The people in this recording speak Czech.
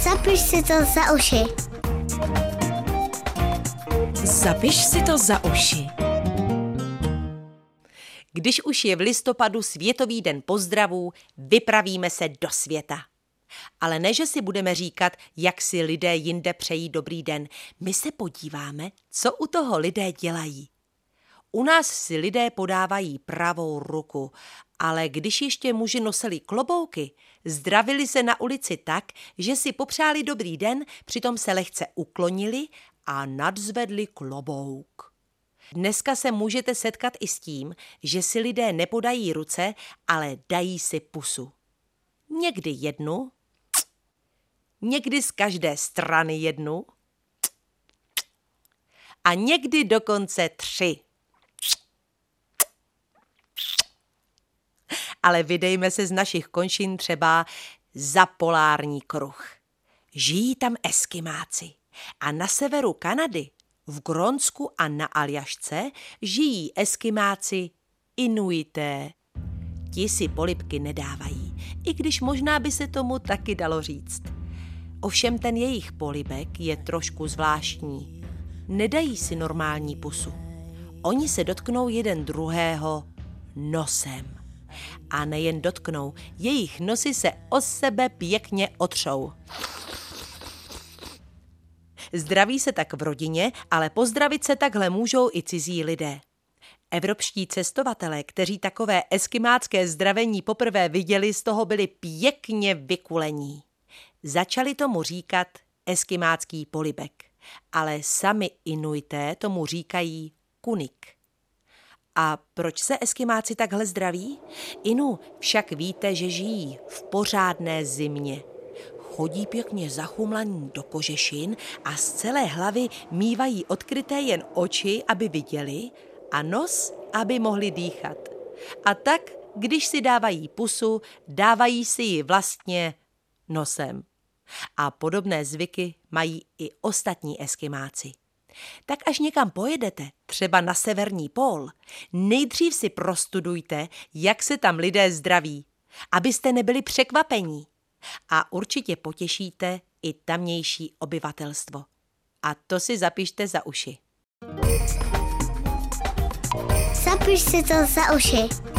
Zapiš si to za uši. Zapiš si to za uši. Když už je v listopadu Světový den pozdravů, vypravíme se do světa. Ale ne, že si budeme říkat, jak si lidé jinde přejí dobrý den. My se podíváme, co u toho lidé dělají. U nás si lidé podávají pravou ruku, ale když ještě muži nosili klobouky, zdravili se na ulici tak, že si popřáli dobrý den, přitom se lehce uklonili a nadzvedli klobouk. Dneska se můžete setkat i s tím, že si lidé nepodají ruce, ale dají si pusu. Někdy jednu, někdy z každé strany jednu a někdy dokonce 3. Ale vydejme se z našich končin třeba za polární kruh. Žijí tam Eskimáci a na severu Kanady, v Grónsku a na Aljašce žijí Eskimáci Inuité. Ti si polibky nedávají, i když možná by se tomu taky dalo říct. Ovšem ten jejich polibek je trošku zvláštní. Nedají si normální pusu. Oni se dotknou jeden druhého nosem. A nejen dotknou, jejich nosy se o sebe pěkně otřou. Zdraví se tak v rodině, ale pozdravit se takhle můžou i cizí lidé. Evropští cestovatelé, kteří takové eskimácké zdravení poprvé viděli, z toho byli pěkně vykulení. Začali tomu říkat eskimácký polibek, ale sami Inuité tomu říkají kunik. A proč se Eskimáci takhle zdraví? Inu, však víte, že žijí v pořádné zimě. Chodí pěkně zachumlaní do kožešin a z celé hlavy mívají odkryté jen oči, aby viděli, a nos, aby mohli dýchat. A tak, když si dávají pusu, dávají si ji vlastně nosem. A podobné zvyky mají i ostatní Eskimáci. Tak až někam pojedete, třeba na severní pól, nejdřív si prostudujte, jak se tam lidé zdraví, abyste nebyli překvapení. A určitě potěšíte i tamnější obyvatelstvo. A to si zapište za uši. Zapiš si to za uši.